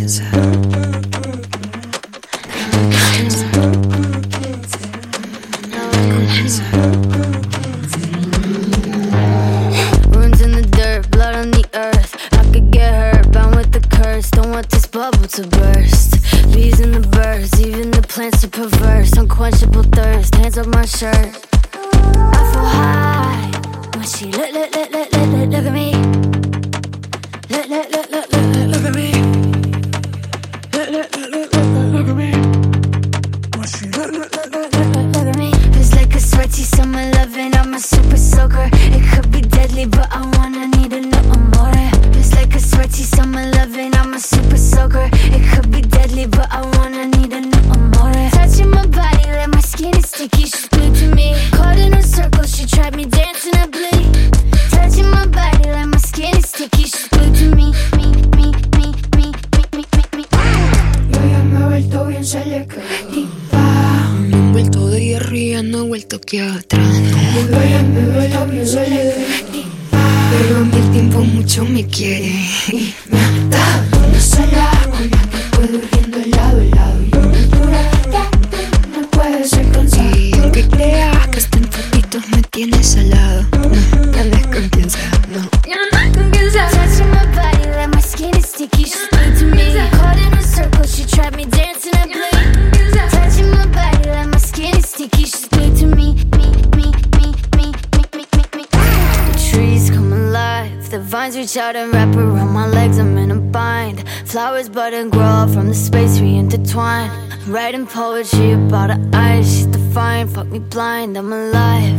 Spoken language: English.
Ruins in the dirt, blood on the earth. I could get hurt, bound with the curse. Don't want this bubble to burst. Bees and the birds, even the plants are perverse. Unquenchable thirst, hands up my shirt. I feel high when she look at me. Look at me. Look at me. When she look at me. It's like a sweaty summer loving. I'm a super soaker. It could be deadly, but I wanna need a little more. It's like a sweaty summer loving. I'm a super soaker. It could be deadly, but I wanna need a little more. Touching my body like my skin is sticky. She's glued to me. Caught in a circle, she tried me dancing, I bleed. Touching my body like my skin is sticky. She's glued to me. Yo ya me he vuelto bien selectiva. Me he vuelto de hierro y ya no he vuelto aquí atrás. Yo ya me he vuelto bien selectiva. Pero a mí el tiempo mucho me quiere y me ha dado una sola con la que puedo ir viendo lado a lado. Y una altura no puede ser cansada. Y aunque creas que hasta en fotitos me tienes al lado, no andes con quien sea, no. Touching my body like my skin is sticky. She's glued to me. Caught in a circle, she tried me dancing, I bleed. Touching my body like my skin is sticky. She's glued to me. The trees come alive. The vines reach out and wrap around my legs. I'm in a bind. Flowers bud and grow up from the space we intertwine. I'm writing poetry about her eyes. She's defiant, fuck me blind. I'm alive.